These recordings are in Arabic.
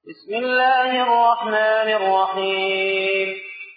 بسم الله الرحمن الرحيم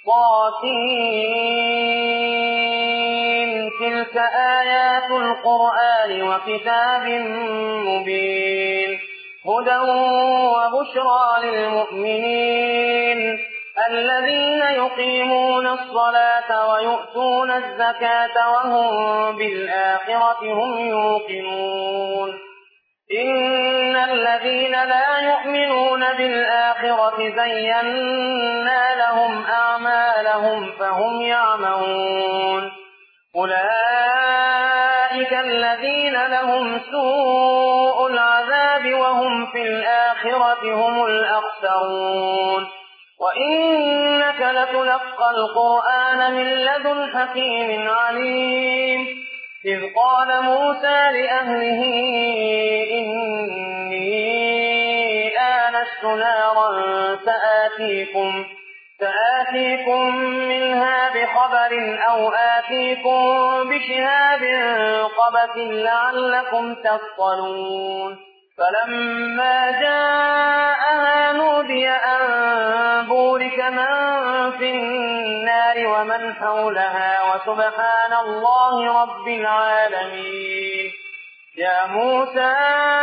طاسين تلك آيات القرآن وكتاب مبين هدى وبشرى للمؤمنين الذين يقيمون الصلاة ويؤتون الزكاة وهم بالآخرة هم يوقنون إن الذين لا يؤمنون بالآخرة زينا لهم أعمالهم فهم يعمهون أولئك الذين لهم سوء العذاب وهم في الآخرة هم الأخسرون وإنك لتلقى القرآن من لدن حكيم عليم إذ قال موسى لأهله إني آنست نارا سآتيكم منها بخبر أو آتيكم بشهاب قبس لعلكم تصطلون فلما جاءها نودي أن بورك من في النار ومن حولها وسبحان الله رب العالمين يا موسى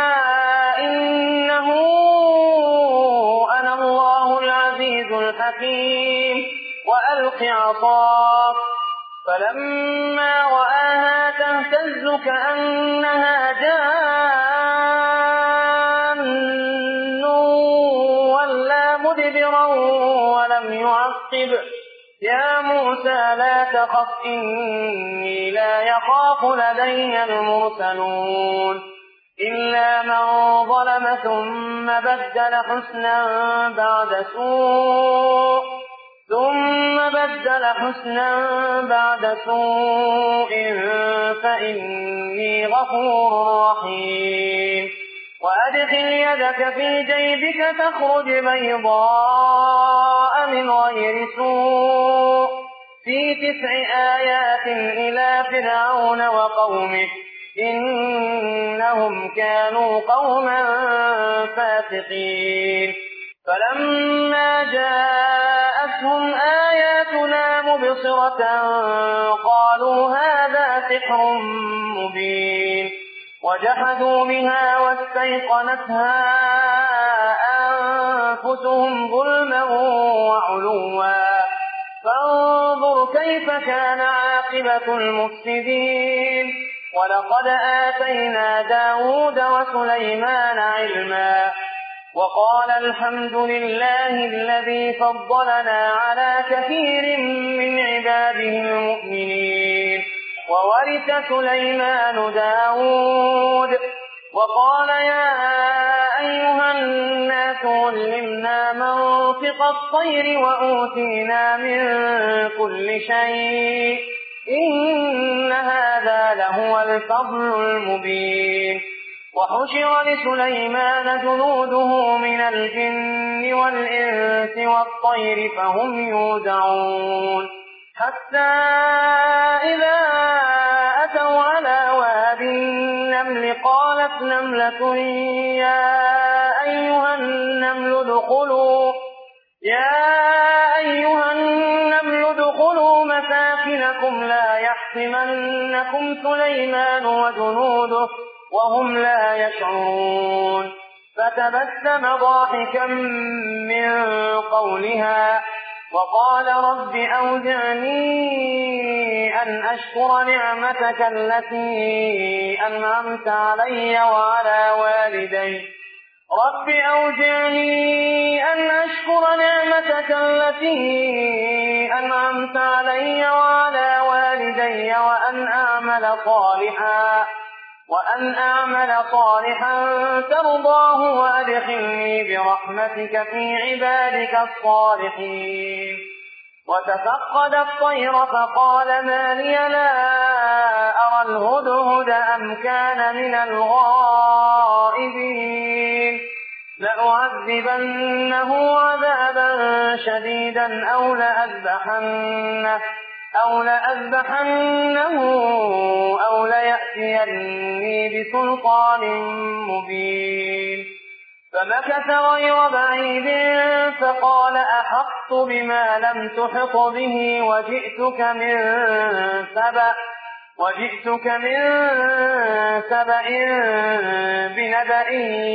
إنه أنا الله العزيز الحكيم وألق عصاك فلما رآها تهتز كأنها جان ولا مدبرا ولم يعقب يا موسى لا تخف إني لا يخاف لدي المرسلون إلا من ظلم ثم بدل حسنا بعد سوء فإني غفور رحيم وأدخل يدك في جيبك تخرج بيضاء من غير سوء في 9 آيات إلى فرعون وقومه إنهم كانوا قوما فاسقين فلما جاءتهم آياتنا مبصرة قالوا هذا سحر مبين وجحدوا بها واستيقنتها أنفسهم ظلما وعلوا فانظر كيف كان عاقبة المفسدين ولقد آتينا داود وسليمان علما وقال الحمد لله الذي فضلنا على كثير من عباده المؤمنين وورث سليمان داود وقال يا أيها الناس علمنا منطق الطير وأوتينا من كل شيء إن هذا لهو الفضل المبين وحشر لسليمان جنوده من الجن والإنس والطير فهم يوزعون حتى إذا أتوا على واد النمل قالت نملة يا أيها النمل ادخلوا مساكنكم لا يحطمنكم سليمان وجنوده وهم لا يشعرون فتبسم ضاحكا من قولها وقال رب أوزعني أن أشكر نعمتك التي أنعمت علي وعلى والدي وأن أعمل صالحا ترضاه وأدخلني برحمتك في عبادك الصالحين وتفقد الطير فقال ما لي لا أرى الهدهد أم كان من الغائبين لأعذبنه عذابا شديدا أو لأذبحنه أو ليأتيني بسلطان مبين فمكث غير بعيد فقال أحطت بما لم تحط به وجئتك من سبأ بنبأ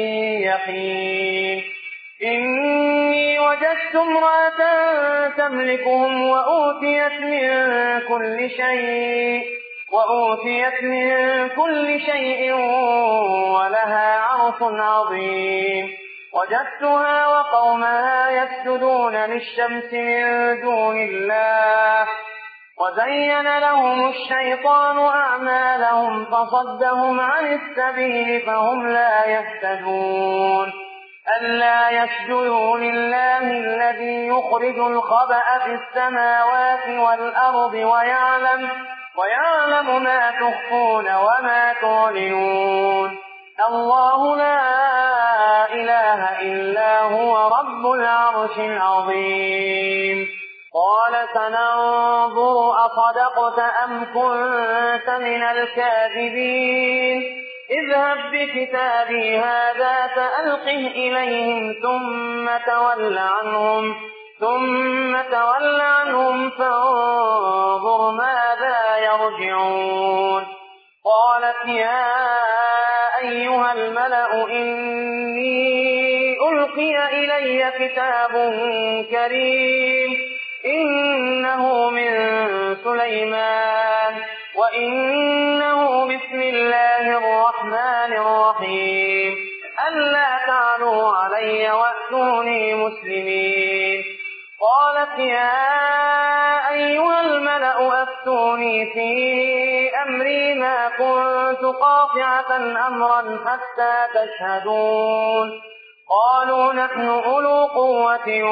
يقين إني وجدت امرأة تملكهم وأوتيت من كل شيء ولها عرش عظيم وجدتها وقومها يسجدون للشمس من دون الله وزين لهم الشيطان أعمالهم فصدهم عن السبيل فهم لا يهتدون ألا يسجدوا لله الذي يخرج الخبأ في السماوات والأرض ويعلم ما تخفون وما تعلنون الله لا إله إلا هو رب العرش العظيم قال سننظر أصدقت أم كنت من الكاذبين اذهب بكتابي هذا فألقه إليهم ثم تول عنهم فانظر ماذا يرجعون قالت يا أيها الملأ إني ألقي إلي كتاب كريم إنه من سليمان وإنه بسم الله الرحمن الرحيم ألا تعلوا علي وأتوني مسلمين قالت يا أيها الملأ أفتوني في أمري ما كنت قاطعة أمرا حتى تشهدون قالوا نحن أولو قوة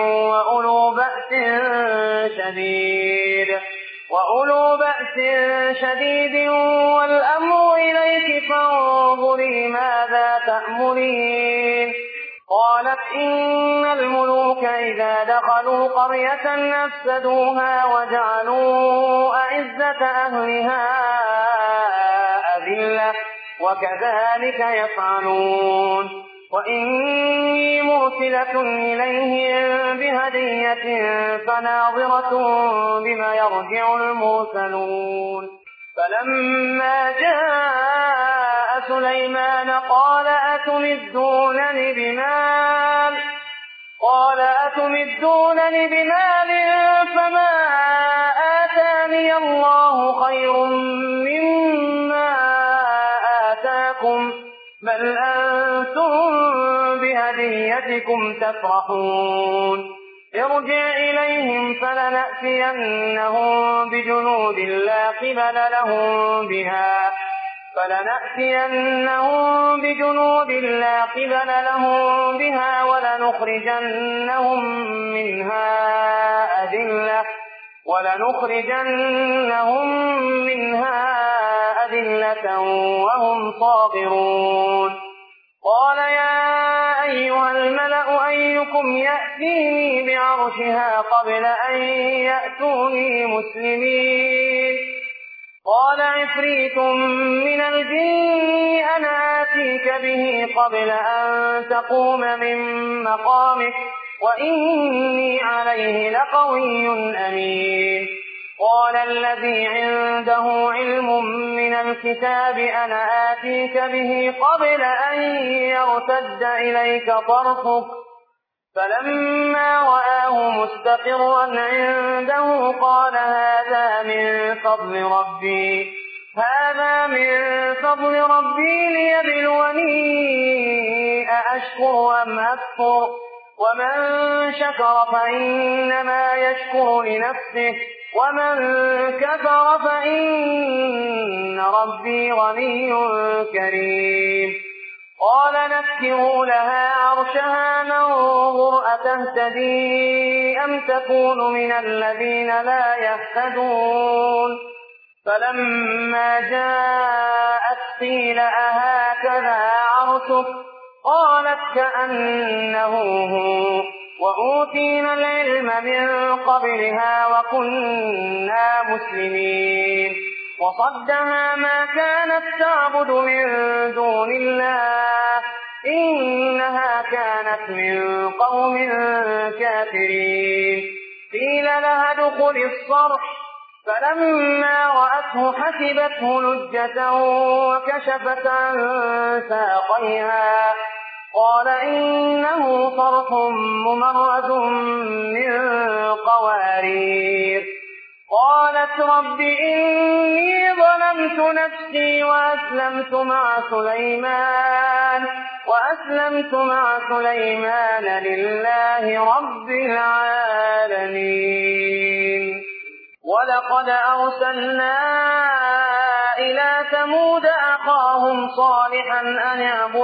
وأولو بأس شديد والأمر إليك فانظري ماذا تأمرين قالت إن الملوك إذا دخلوا قرية أفسدوها وجعلوا أعزة أهلها أذلة وكذلك يفعلون وإني مرسلة إليهم بهدية فناظرة بما يرجع المرسلون فلما جاء سليمان قال أتمدونني بمال فما آتاني الله خير مما آتاكم بل أنتم بهديتكم تفرحون ارجع إليهم فلنأتينهم بجنود لا قبل لهم بها ولنخرجنهم منها أذلة وهم صاغرون قال يا أيها الملأ أيكم يأتيني بعرشها قبل أن يأتوني مسلمين قال عفريت من الجن أنا آتيك به قبل أن تقوم من مقامك وإني عليه لقوي أمين قال الذي عنده علم من الكتاب أنا آتيك به قبل أن يرتد إليك طرفك فلما رآه مستقرا عنده قال هذا من فضل ربي ليبلوني أأشكر أم أكفر ومن شكر فإنما يشكر لنفسه ومن كفر فإن ربي غني كريم قال نكروا لها عرشها ننظر أتهتدي أم تكون من الذين لا يهتدون فلما جاءت قيل أهكذا عرشك قالت كأنه هو وأوتينا العلم من قبلها وكنا مسلمين وصدها ما كانت تعبد من دون الله إنها كانت من قوم كافرين قيل لها ادخل الصرح فلما رأته حسبته لجة وكشفت عن ساقيها قال إنه صرح ممرد من قوارير قالت رب إني ظلمت نفسي وأسلمت مع سليمان لله رب العالمين ولقد أرسلنا إلى ثمود أخاهم صالحا أن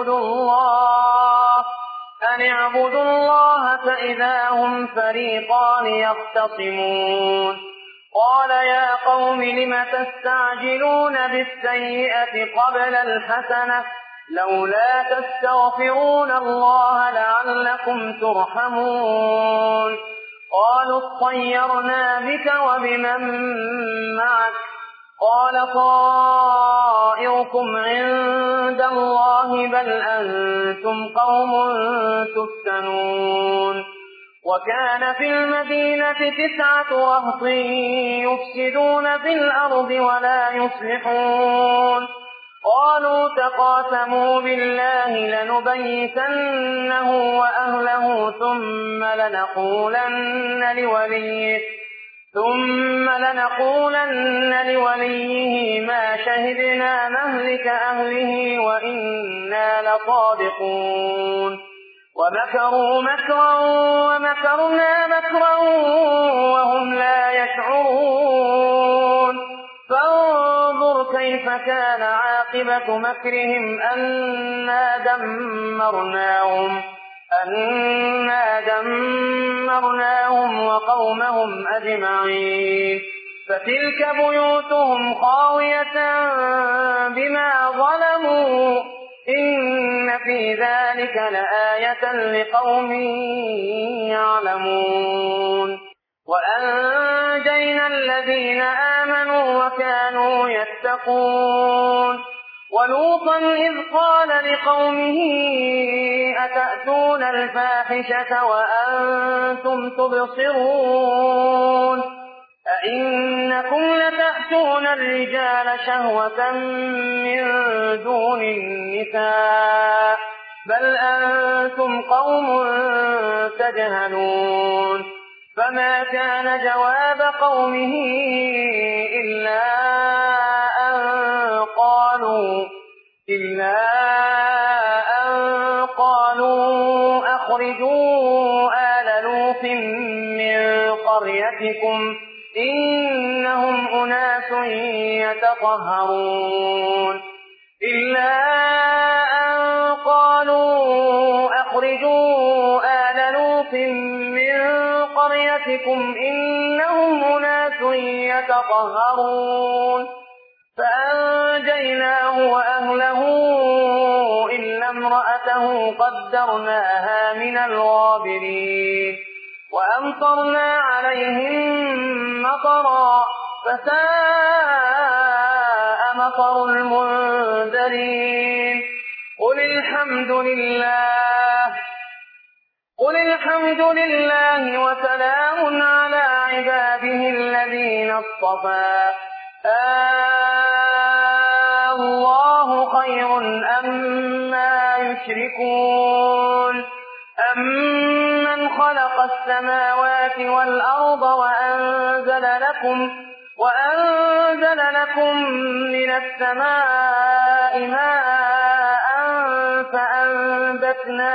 اعبدوا الله فإذا هم فريقان يختصمون قال يا قوم لم تستعجلون بالسيئة قبل الحسنة لولا تستغفرون الله لعلكم ترحمون قالوا اطيرنا بك وبمن معك قال طائركم عند الله بل أنتم قوم تفتنون وكان في المدينة 9 رهط يفسدون في الأرض ولا يصلحون قالوا تقاسموا بالله لنبيتنه وأهله ثم لنقولن لوليه ما شهدنا مهلك أهله وإنا لصادقون ومكروا مكرا ومكرنا مكرا وهم لا يشعرون فانظر كيف كان عاقبة مكرهم أنا دمرناهم وقومهم أجمعين فتلك بيوتهم خاوية بما ظلموا إن في ذلك لآية لقوم يعلمون وأنجينا الذين آمنوا وكانوا يتقون ولوطا إذ قال لقومه أتأتون الفاحشة وأنتم تبصرون أئنكم لتأتون الرجال شهوة من دون النساء بل أنتم قوم تجهلون فما كان جواب قومه إلا أن قالوا أخرجوا آل لوط من قريتكم إنهم أناس يتطهرون فأنجيناه وأهله إلا امرأته قدرناها من الغابرين وأمطرنا عليهم مطرا فساء مطر المنذرين قل الحمد لله وسلام على عباده الذين اصطفى الله خير أما يشركون أمن خلق السماوات والأرض وأنزل لكم من السماء ماء فأنبتنا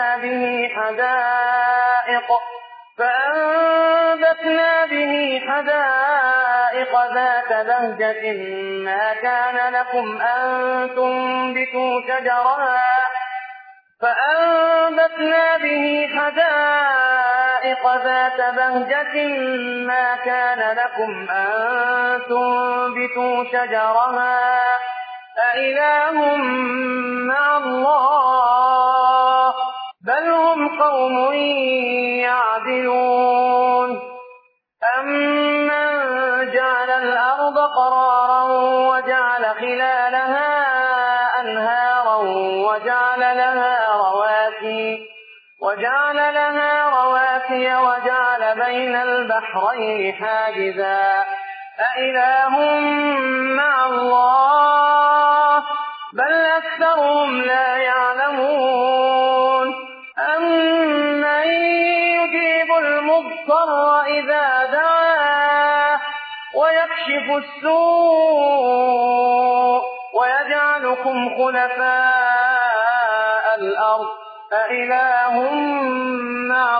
به حدائق ذات بهجة ما كان لكم أن تنبتوا شجرها أإله مع الله بل هم قوم يعدلون أمن جعل الأرض قرارا وجعل خلالها أنهارا وجعل لها رواسي رواسي وجعل بين البحرين حاجزا أإله مع الله بل أكثرهم لا يعلمون أمن يجيب المضطر إذا دعاه ويكشف السوء ويجعلكم خلفاء الأرض أإله مع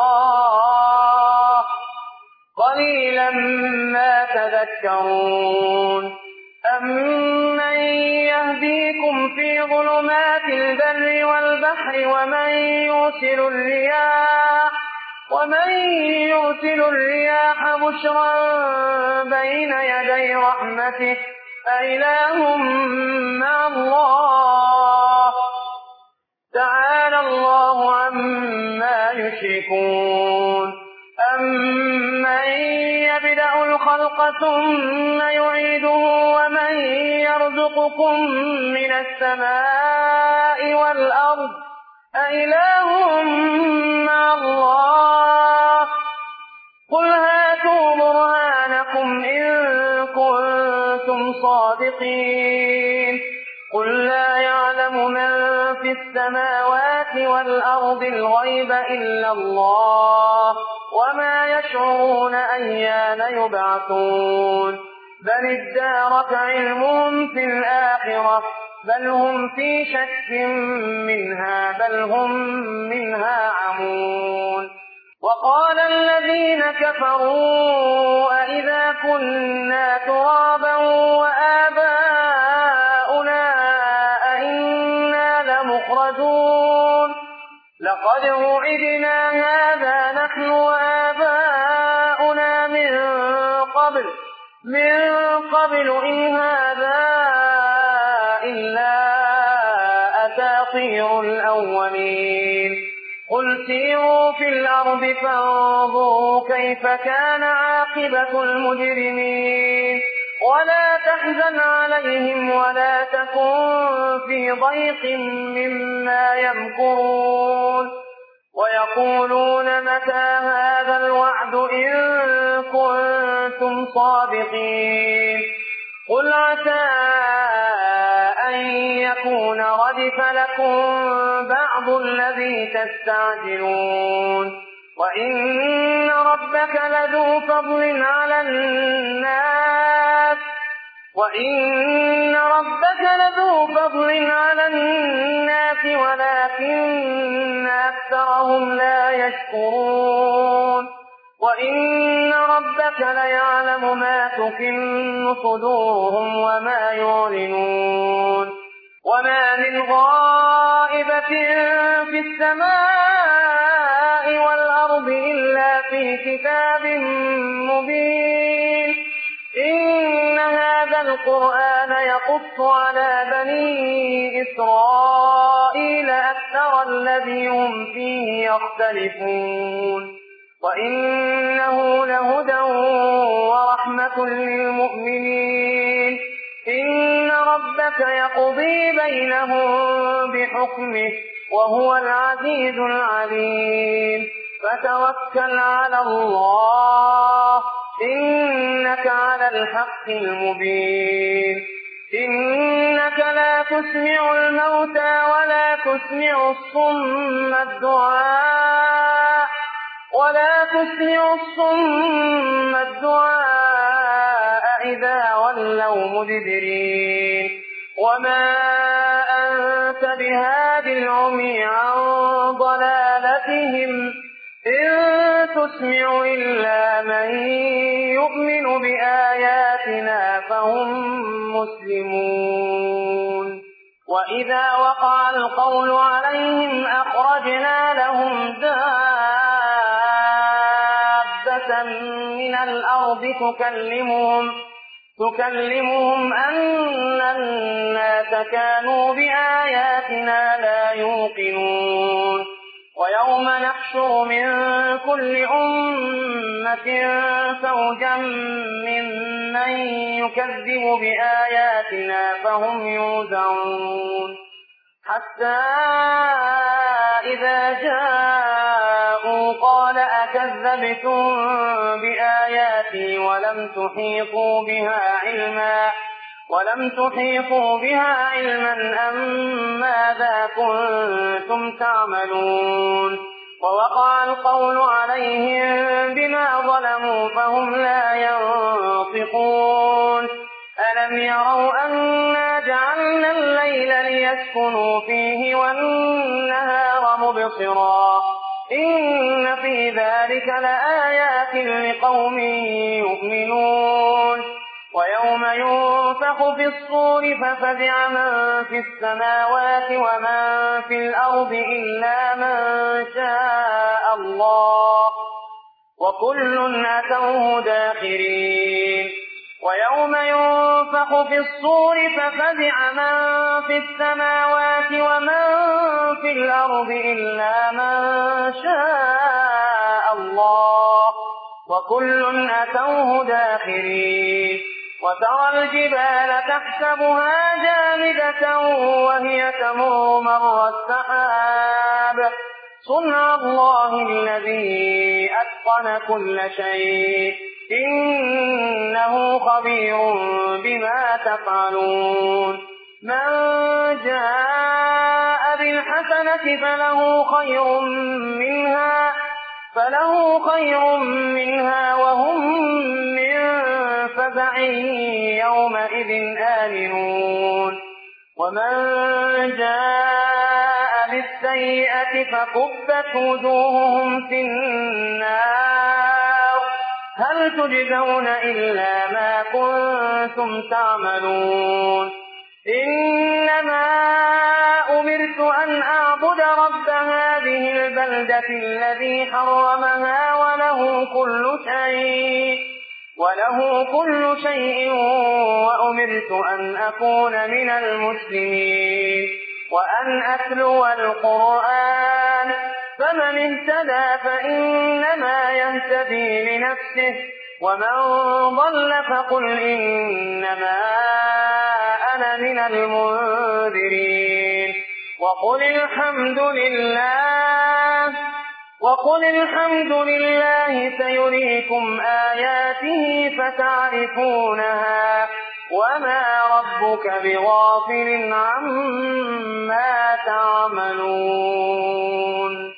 الله قليلا ما تذكرون أمن يهديكم في ظلمات البر والبحر ومن يرسل الرياح بشرا بين يدي رحمته أإله مع الله تعالى الله عما يشركون أمن يبدأ الخلق ثم يعيده ومن يرزقكم من السماء والأرض أإله مع الله قل هاتوا برهانكم إن كنتم صادقين قل لا يعلم من في السماوات والأرض الغيب إلا الله وما يشعرون أيان يبعثون بل ادارك علمهم في الآخرة بل هم في شك منها بل هم منها عمون وقال الذين كفروا أئذا كنا ترابا وآباؤنا أئنا لمخرجون لقد وعدنا هذا نحن وآباؤنا من قبل إن هذا إلا أساطير الأولين قل سيروا في الأرض فانظروا كيف كان عاقبة المجرمين ولا تحزن عليهم ولا تكن في ضيق مما يمكرون ويقولون متى هذا الوعد إن كنتم صادقين قل عسى أن يكون ردف لكم بعض الذي تستعجلون وإن ربك لذو فضل على الناس ولكن أكثرهم لا يشكرون وإن ربك ليعلم ما تكن صدورهم وما يعلنون وما من غائبة في السماء والأرض إلا في كتاب مبين إن هذا القرآن يقص على بني إسرائيل أكثر الذي هم فيه يختلفون وإنه لهدى ورحمة للمؤمنين إن ربك يقضي بينهم بحكمه وهو العزيز العليم فتوكل على الله إنك على الحق المبين إنك لا تسمع الموتى ولا تسمع الصم الدعاء إذا ولوا مدبرين وما أنت بهاد العمي عن ضلالتهم إن تسمع إلا من يؤمن بآياتنا فهم مسلمون وإذا وقع القول عليهم أخرجنا لهم دابة من الأرض تكلمهم أن الناس كانوا بآياتنا لا يوقنون ويوم نحشر من كل أمة فوجا ممن يكذب بآياتنا فهم يوزعون حتى إذا جاءوا قال كذبتم بآياتي ولم تحيطوا بها علما أم ماذا كنتم تعملون ووقع القول عليهم بما ظلموا فهم لا ينطقون ألم يروا أنا جعلنا الليل ليسكنوا فيه والنهار مبصرا إن في ذلك لآيات لقوم يؤمنون ويوم ينفخ في الصور ففزع من في السماوات ومن في الأرض إلا من شاء الله وكل أتوه داخرين ويوم ينفخ في الصور ففزع من في السماوات ومن في الأرض إلا من شاء الله وكل أتوه داخرين وترى الجبال تحسبها جامدة وهي تمر مر السحاب صنع الله الذي أتقن كل شيء إنه خبير بما تفعلون من جاء بالحسنة فله خير منها وهم من فزع يومئذ آمنون ومن جاء بالسيئة فكبت وجوههم في النار هل تجزون إلا ما كنتم تعملون إنما أمرت أن أعبد رب هذه البلدة الذي حرمها وله كل شيء وأمرت أن أكون من المسلمين وأن أتلو القرآن فمن اهتدى فإنما يهتدي لنفسه ومن ضل فقل إنما أنا من المنذرين وقل الحمد لله سيريكم آياته فتعرفونها وما ربك بغافل عما تعملون